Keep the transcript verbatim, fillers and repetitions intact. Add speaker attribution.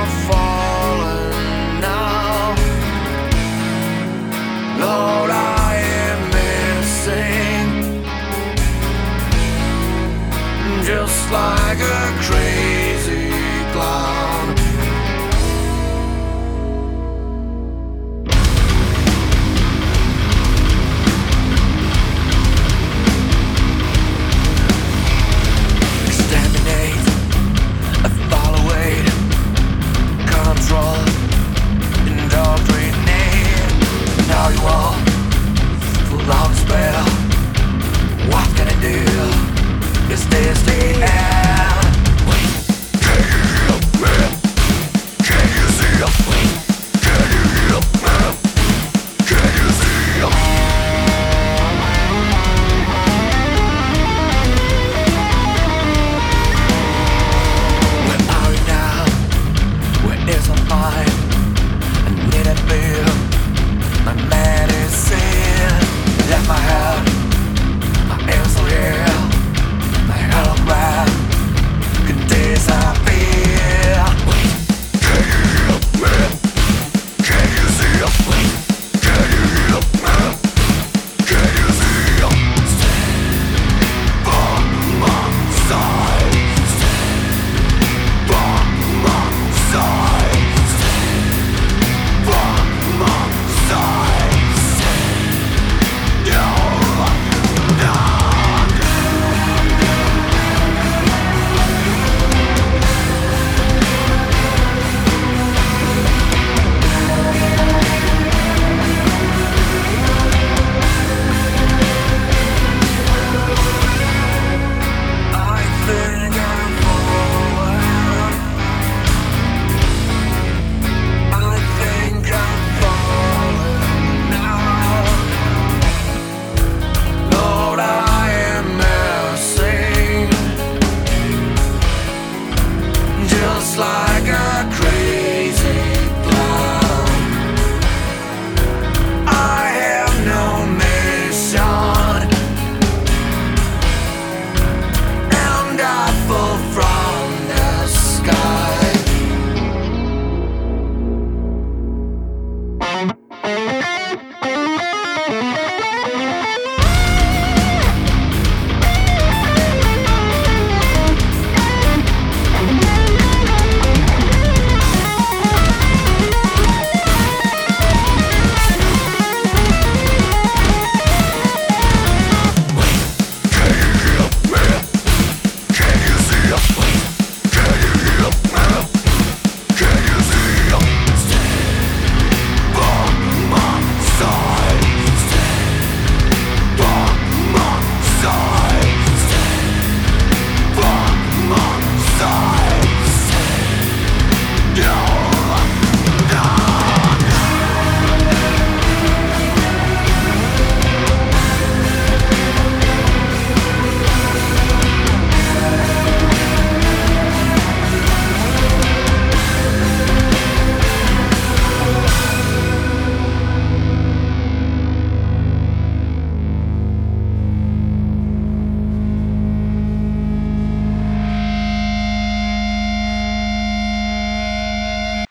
Speaker 1: I'm falling now. Lord, I am missing, just like a crazy clown. Exterminate, evaluate, control, indoctrinate. Now you all full of despair. What can I do? Is this the end? Wait, can you hear me? Can you see? Wait, can you hear me? Can you see? Where are you now? Where is my mind? I need a pill, my medicine. Left my head, my hands are here. My hologram can disappear. Wait, can you hear me? Can you see? Wait, can you hear me? Can you see? Stay by my side. Stay by my side. Stay by my side. Stay down, down. I think I'm falling. I think I'm falling now. Lord, I am missing, just like